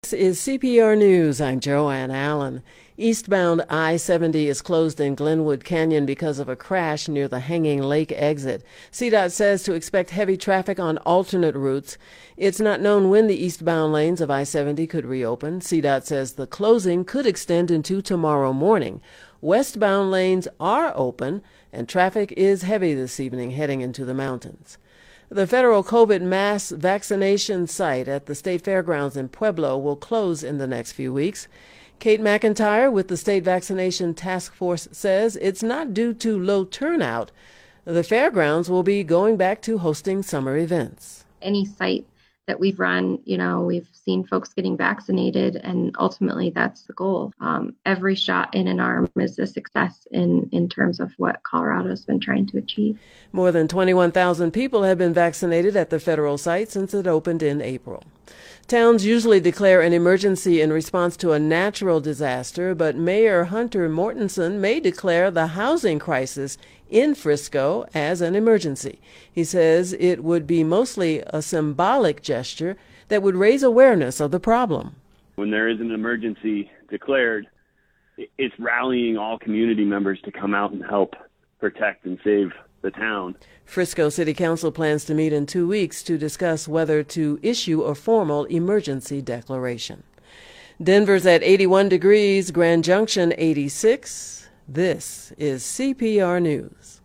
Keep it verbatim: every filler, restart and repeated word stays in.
This is C P R News. I'm Joanne Allen. Eastbound I seventy is closed in Glenwood Canyon because of a crash near the Hanging Lake exit. C DOT says to expect heavy traffic on alternate routes. It's not known when the eastbound lanes of I seventy could reopen. C DOT says the closing could extend into tomorrow morning. Westbound lanes are open, and traffic is heavy this evening heading into the mountains. The federal COVID mass vaccination site at the State Fairgrounds in Pueblo will close in the next few weeks. Kate McIntyre with the State Vaccination Task Force says it's not due to low turnout. The fairgrounds will be going back to hosting summer events. Any site that we've run, you know, we've seen folks getting vaccinated, and ultimately that's the goal. Um, every shot in an arm is a success in, in terms of what Colorado's been trying to achieve. More than twenty-one thousand people have been vaccinated at the federal site since it opened in April. Towns usually declare an emergency in response to a natural disaster, but Mayor Hunter Mortensen may declare the housing crisis in Frisco as an emergency. He says it would be mostly a symbolic gesture that would raise awareness of the problem. When there is an emergency declared, it's rallying all community members to come out and help protect and save the town. Frisco City Council plans to meet in two weeks to discuss whether to issue a formal emergency declaration. Denver's at eighty-one degrees, Grand Junction eighty-six. This is C P R News.